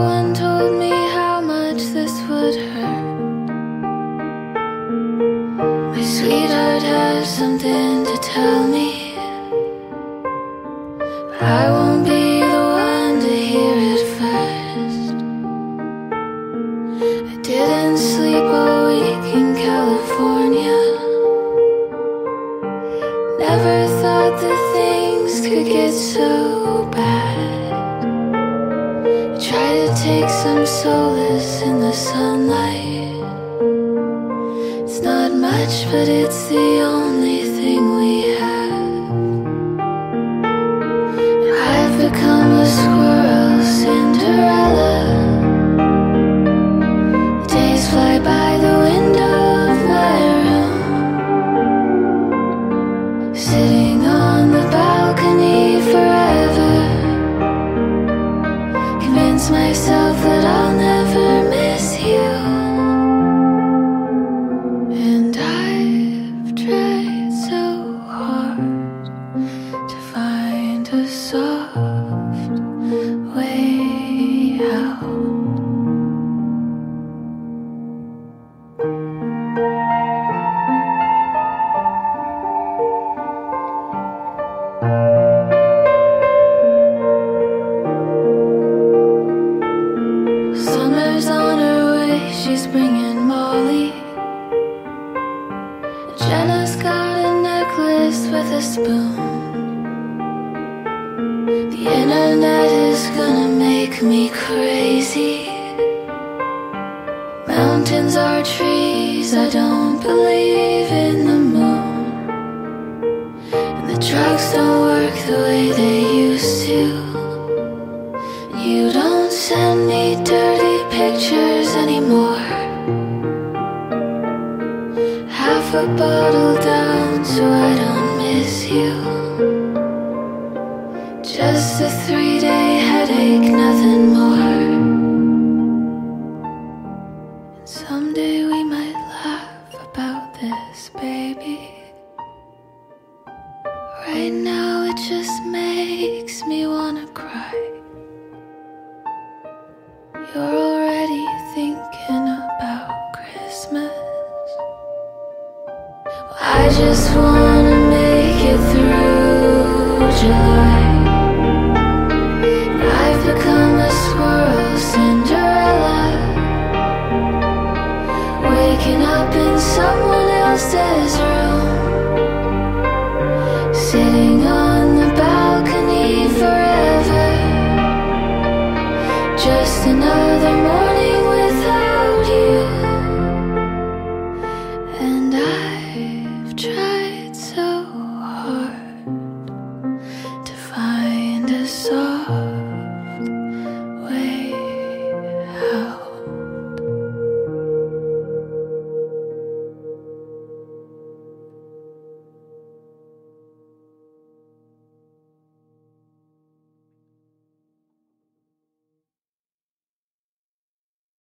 one told me how much this would hurt. My sweetheart has something to tell me, but I won't be the one to hear it first. I didn't sleep all week in California. Never thought that things could get so bad. I try to take some solace in the sunlight. It's not much, but it's the only thing we have. I've become a squirrel Cinderella. The days fly by the window of my room, sitting on the balcony forever. Convince myself that I'll never miss you. And I've tried so hard to find a soft way out. Summer's on her way, she's bringing Molly. Jenna's got a necklace with a spoon. The internet is gonna make me crazy. Mountains are trees, I don't believe in the moon. And the drugs don't work the way they used to. You don't send me dirty pictures anymore. Half a bottle down so I don't miss you. Just a 3-day headache, nothing more. And someday we might laugh about this, baby. Right now it just makes me wanna cry. You're already thinking about Christmas. Well, I just wanna make it through July. I've become a squirrel Cinderella, waking up in someone else's room, sitting on the balcony forever. Just another morning